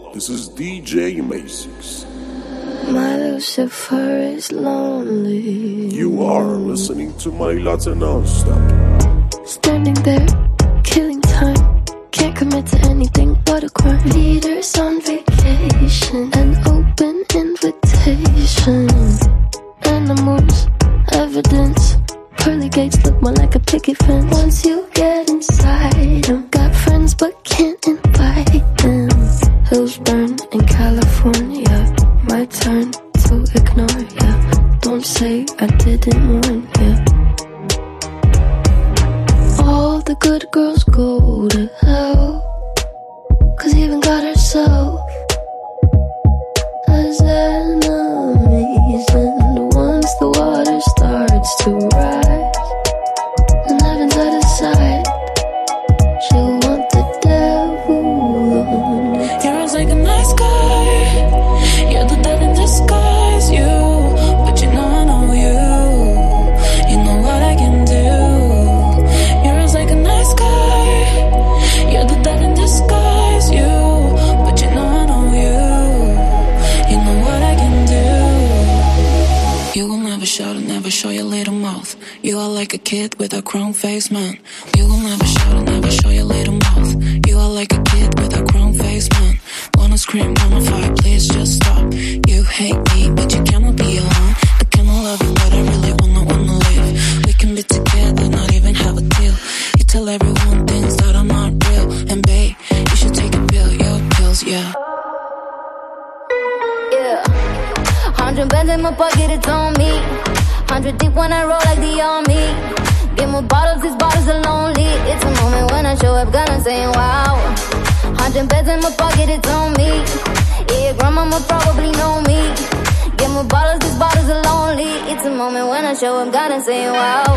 This is DJ Masix. My Lucifer is lonely. You are listening to my Latin non-stop. Standing there, killing time. Can't commit to anything but a crime. Leaders on vacation, an open invitation. Animals, evidence. Pearly gates look more like a picket fence. Once you get inside them, got friends but can't invite them. Hills burn in California. My turn to ignore ya. Don't say I didn't warn ya. All the good girls go to hell, 'cause even God herself has enemies. And once the water starts to rise and heaven's at his side, she'll want the devil on. You're like a nice guy, you're the devil in disguise, you. But you know I know you, you know what I can do. You're like a nice guy, you're the devil in disguise, you. But you know I know you, you know what I can do. You will never shout and never show your little mouth. You are like a kid with a crown face, man. You will never shout and never show your little mouth. You are like a kid with a crown face, man. Wanna scream, wanna fight, please just stop. You hate me, but you cannot be alone. I cannot love you, but I really wanna live. We can be together, not even have a deal. You tell everyone things that are not real. And babe, you should take a pill, your pills, yeah. Yeah, 100 bands in my pocket, it's on me. 100 deep when I roll like the army. Get more bottles, these bottles are lonely. It's a moment when I show up, gonna say wow. 100 bands in my pocket, it's on me. Yeah, your grandmama probably know me. Get more bottles, these bottles are lonely. It's a moment when I show up, gonna say wow.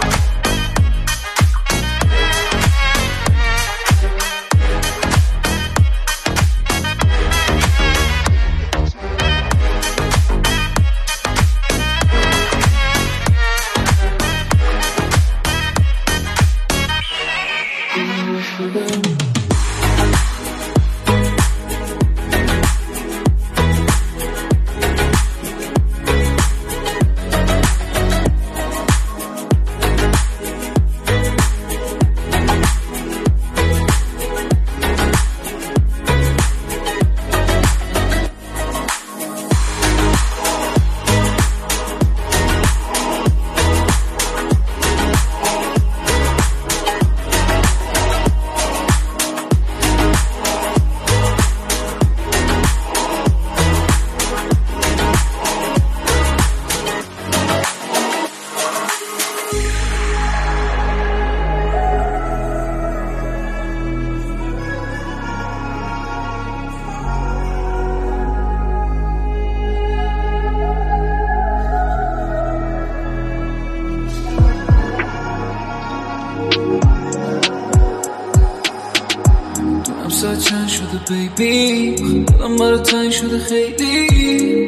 چند شده بیبی دلم برای تنگ شده خیلی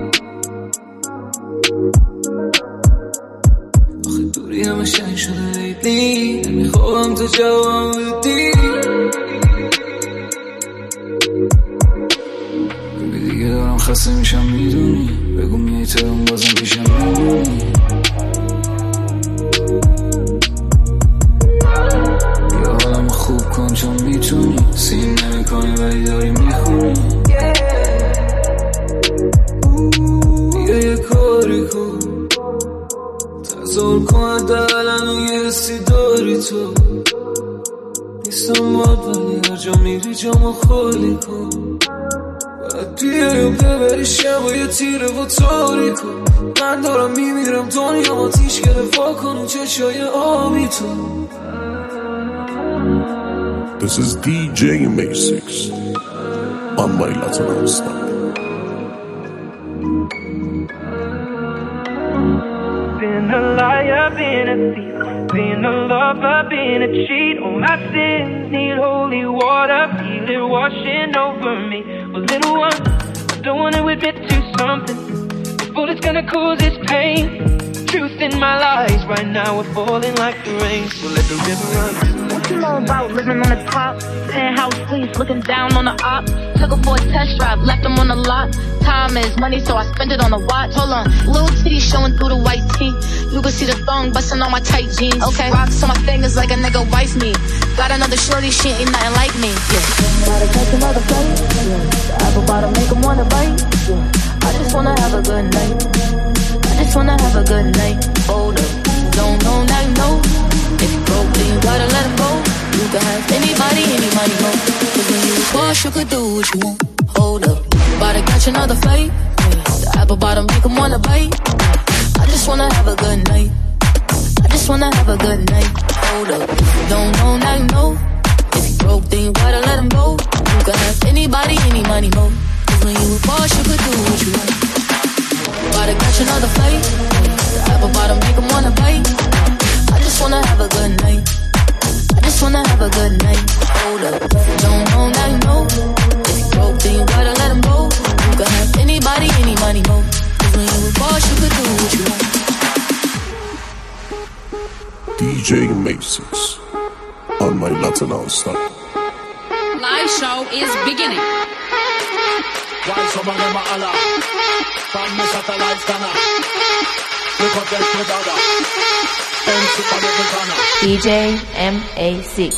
آخه دوری همه شنگ شده لیلی نمیخوام تو جوابم بدی ببی دیگه دارم خسته میشم میدونی بگو میای ترم بازم پیشم میمونی یا حالم خوب کن چون میتونی سین نمی کنی ولی داری میخونی بیا یه کاری کن تظاهر کن دلن و یه حسی داری تو نیستم باد ولی هر جا میری جامو خالی کن باید بیای و ببری شب و یه تیره و تاری کن من دارم میمیرم دنیا ما تیش گرفا کن و چشای آبی تو. This is DJ Masix on my Latin non-stop. Been a liar, been a thief, been a lover, been a cheat. All my sins need holy water, feel it washing over me. Well, little one, I don't wanna admit to something, but it's gonna cause this pain. Truth in my lies right now, we're falling like the rain. So let the river run. you know about living on the top? Penthouse suites, looking down on the op. Took her for a test drive, left them on the lot. Time is money, so I spend it on a watch. Hold on, little titty showing through the white tee. You can see the thong busting on my tight jeans. Okay, rocks on my fingers like a nigga wife me. Got another shorty, she ain't nothing like me. Yeah. Gotta catch another flight. Yeah. Apple bottom make 'em wanna bite. Yeah. I just wanna have a good night. I just wanna have a good night. Hold up, don't know, now you know. If you broke, then you gotta let him go. You can have anybody, any money, mo. Cause when you was boss, you could do what you want. Hold up, about to catch another fight. The apple bottom make 'em wanna bite. I just wanna have a good night. I just wanna have a good night. Hold up, if you don't know, now you know. If you broke, then you gotta let him go. You can have anybody, any money, mo. Cause when you was boss, you could do what you want. About to catch another fight. The apple bottom make 'em wanna bite. I just wanna have a good night. I just wanna have a good night. Hold up, don't know, now you know. If you broke, then you gotta let him go. You can have anybody, any money, mo. Cause when you was boss, you could do what you want. DJ Macy's on my Latin All-Star. Live show is beginning. Why some of them are Allah? From me satellite scanner. Look up there to Dada. DJ MA6.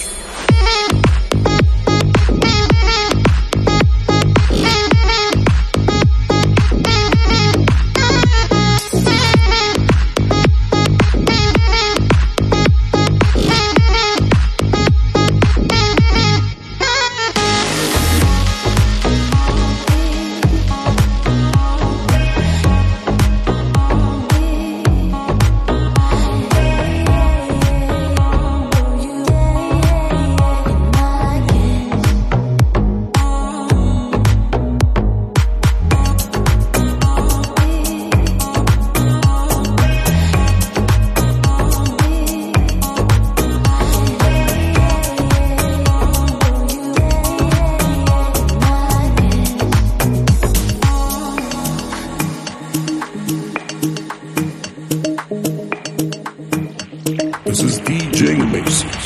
This is DJ Macy's.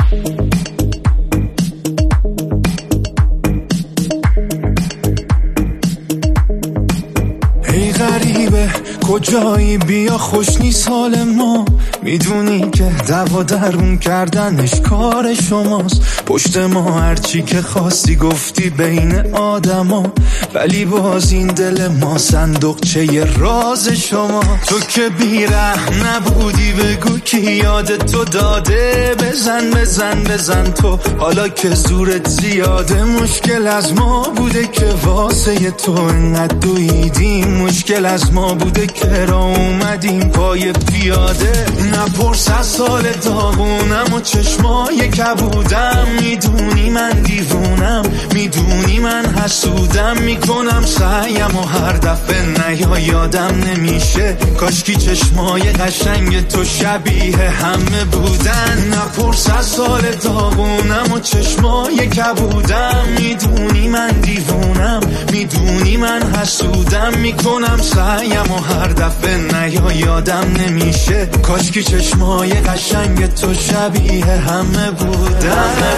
ای غریبه کجایی بیا خوش نیست حال ما میدونی که دوا درون کردنش کار شماست پشت ما هرچی که خواستی گفتی بین آدما ولی باز این دل ما صندوقچه ی راز شما تو که بی‌رحم نبودی بگو کی یاد تو داده بزن بزن بزن تو حالا که زورت زیاده مشکل از ما بوده که واسه تو انقدر دویدیم مشکل از ما بوده که را اومدیم پای پیاده نپرس از سال داغونم و چشمای کبودم میدونی من دیوونم میدونی من حسودم میکنم سعیم و هر دفعه نیا یادم نمیشه کاشکی چشمای قشنگ تو شبیه همه بودن نپرس از سال داغونم و چشمای کبودم میدونی من دیوونم میدونی من حسودم میکنم سعیم و هر دفعه نیا یادم نمیشه کاشکی چشمای قشنگ تو شبیه همه بودن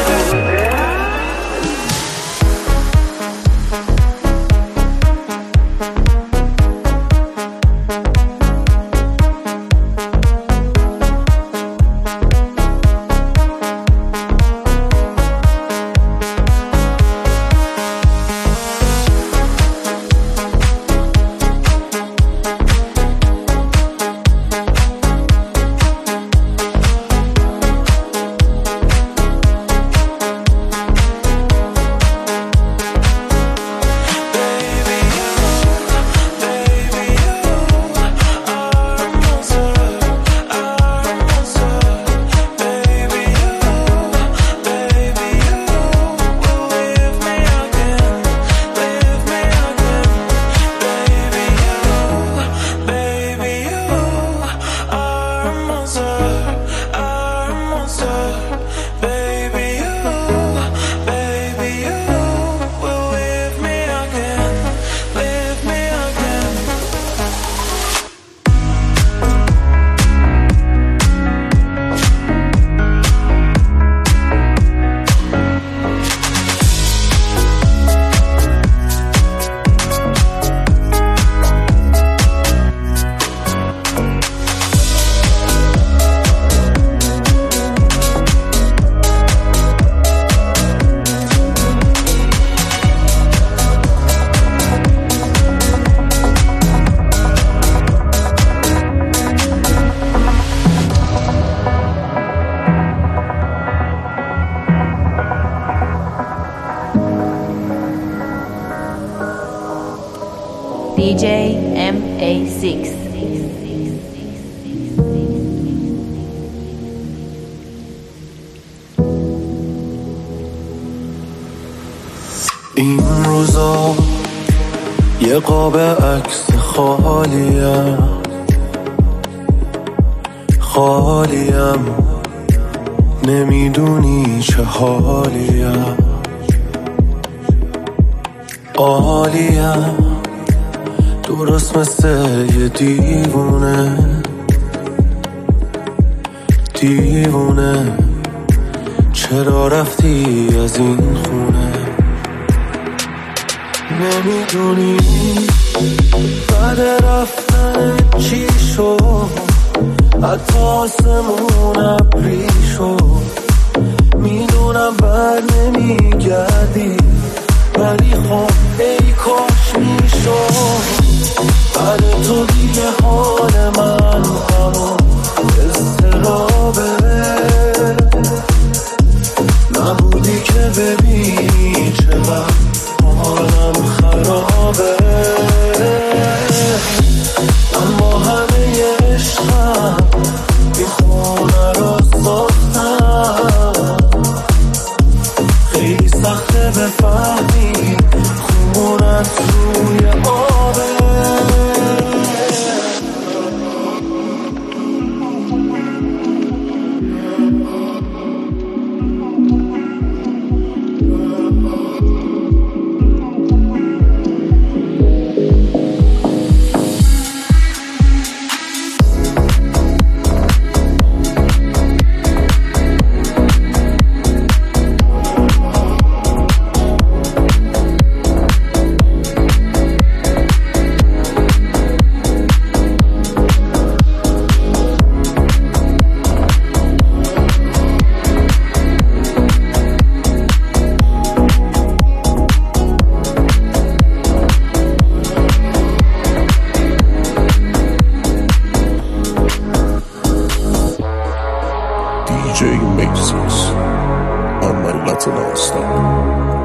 DJ MA6. این روزا یه قاب عکس خالیم نمیدونی چه حالیم عالیم درست مثل یه دیوونه چرا رفتی از این خونه نمیدونی بعد رفتن چی شد حتی آسمون ابری شد میدونم بر نمیگردی ولی خب ای کاش میشد بعد تو دیگه حال من همون اضطرابه نبودی که ببینی چقدر حالم خرابه اما همه عشقم این خونه را ساختم خیلی سخته بفهمی خونت روی آبه DJ Macy's on my Latin All-Star.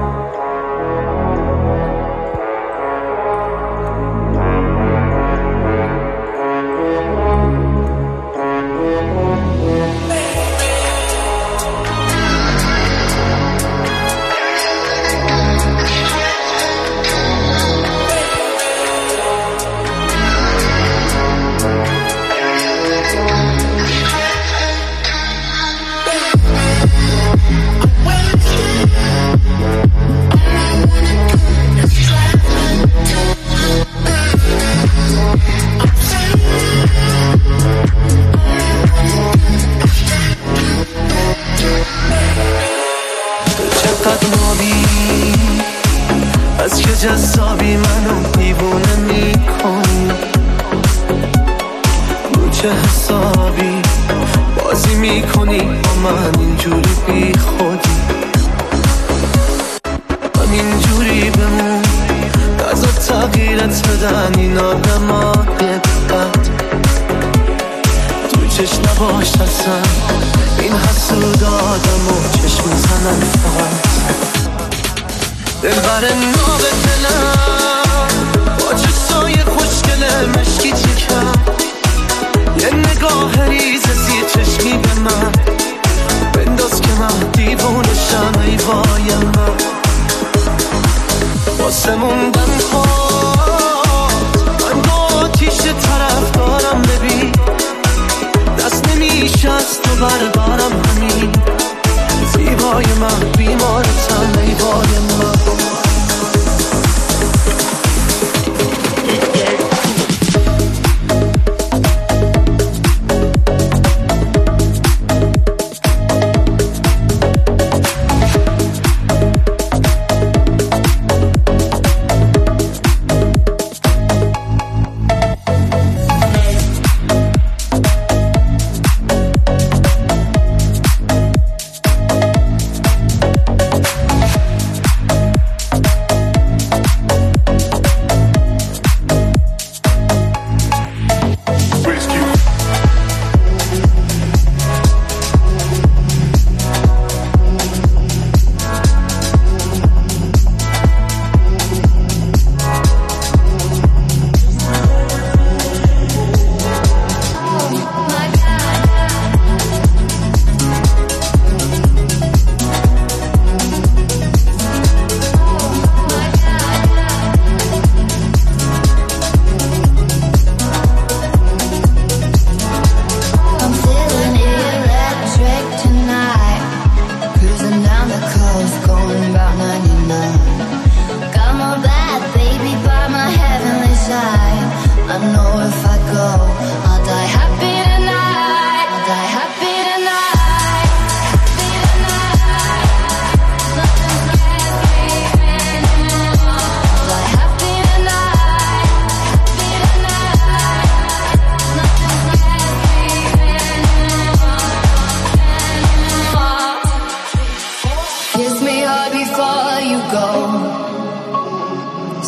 از که جذابی منو دیوونه میکنی رو چه حسابی بازی میکنی با من اینجوری بی خودی همینجوری بمون نزا تغییرت بدن این آدمای بد تو چشم نباش اصلا این حسود آدم و چشم زنن فقط دلبر ناب دلم با چشای خوشگل مشکی چکم یه نگاه ریز زیر چشمی به من بنداز که من دیوونشم ای وای من واسه موندن خواهد من با آتیش طرف دارم ببین دست نمیشه از تو بردارم همین زیبای من بیمارتم ای وای من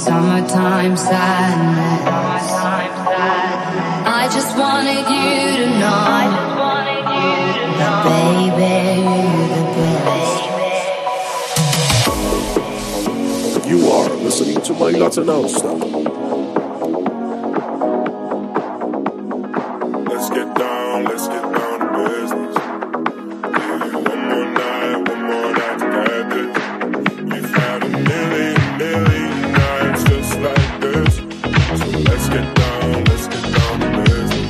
summertime sadness. I just wanted you to know, baby, you're the best. You are listening to my Latin House now. Let's get down to business. One more night to get this. We've had a million nights just like this. So let's get down to business.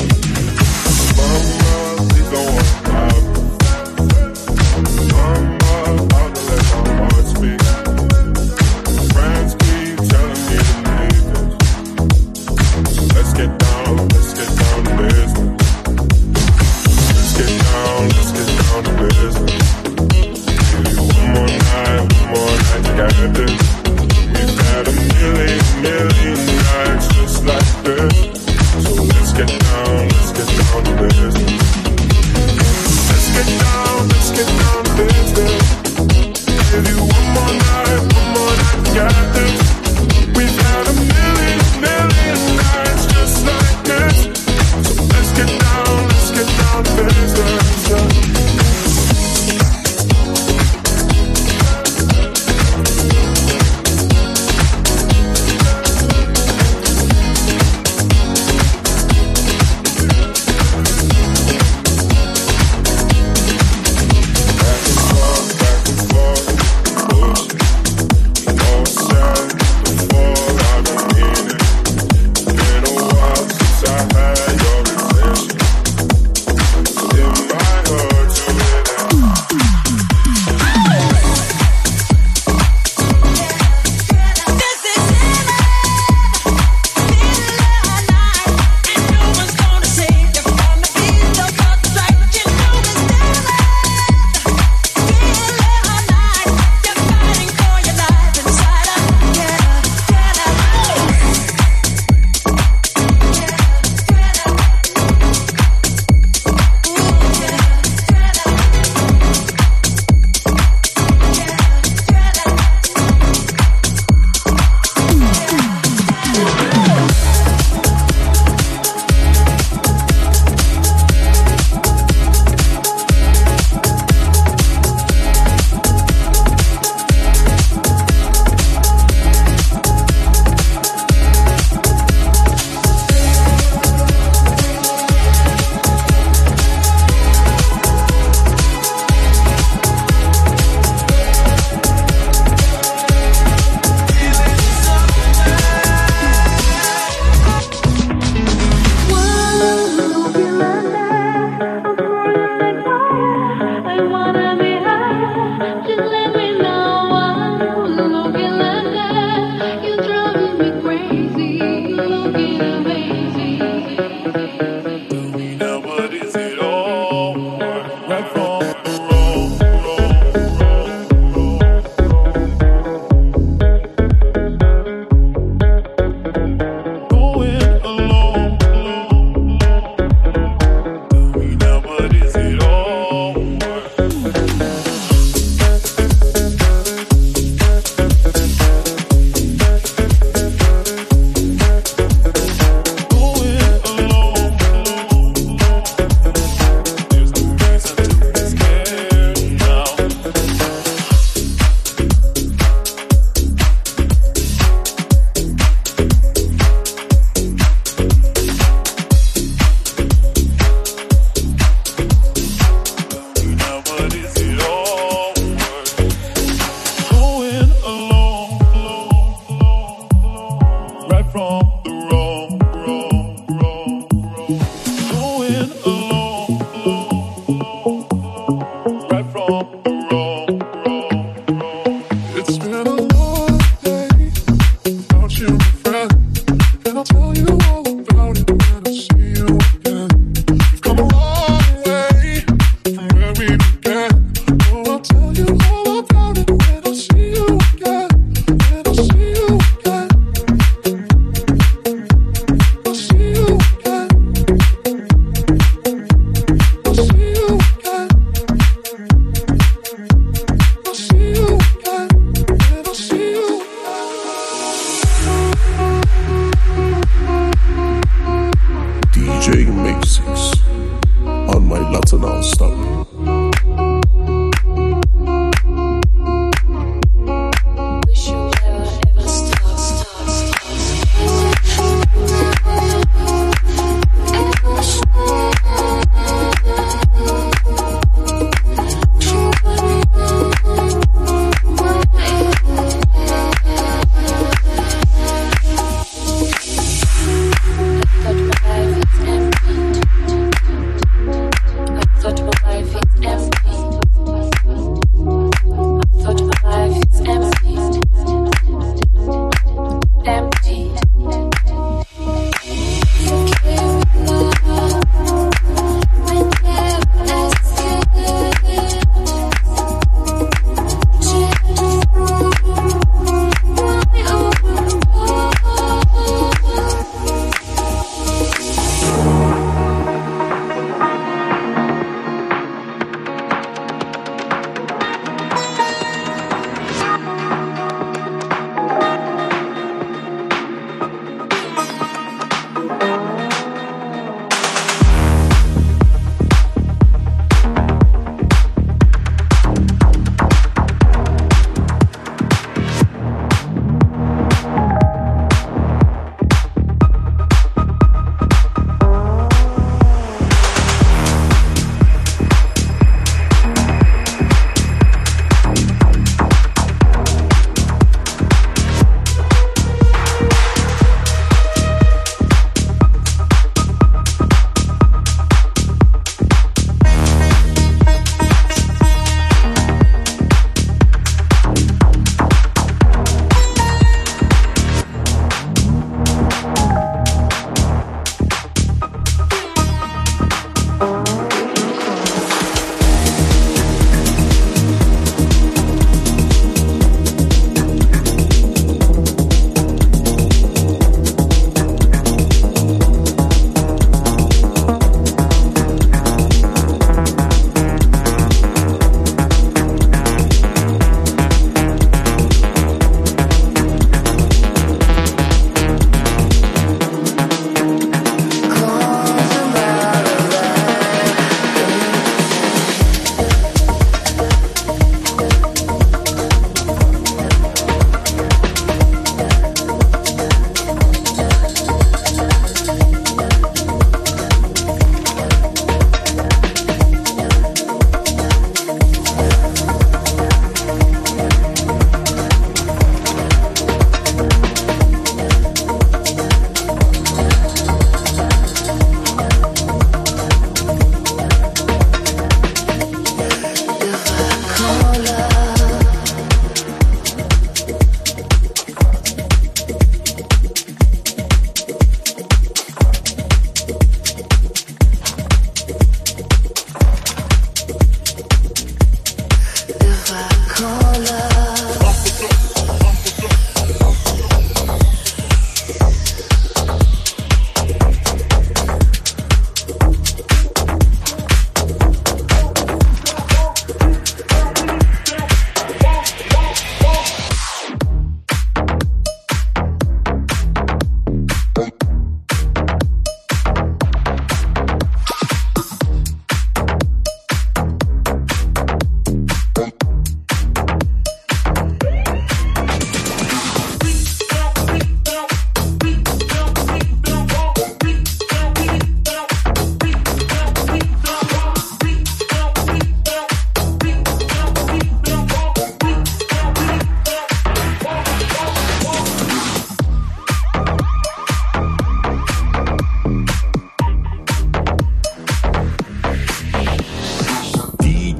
Mama, please don't worry about it. Mama, I'll let my heart speak. Friends keep telling me to leave this. So let's get down to business. Let's get down to business. One more night to get this. We've had a million nights just like this. So let's get down to business. Let's get down to business. Give you one more night to get this. We've had a million nights just like this. So let's get down to business.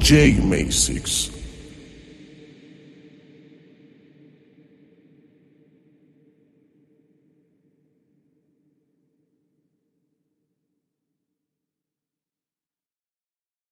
DJ May6.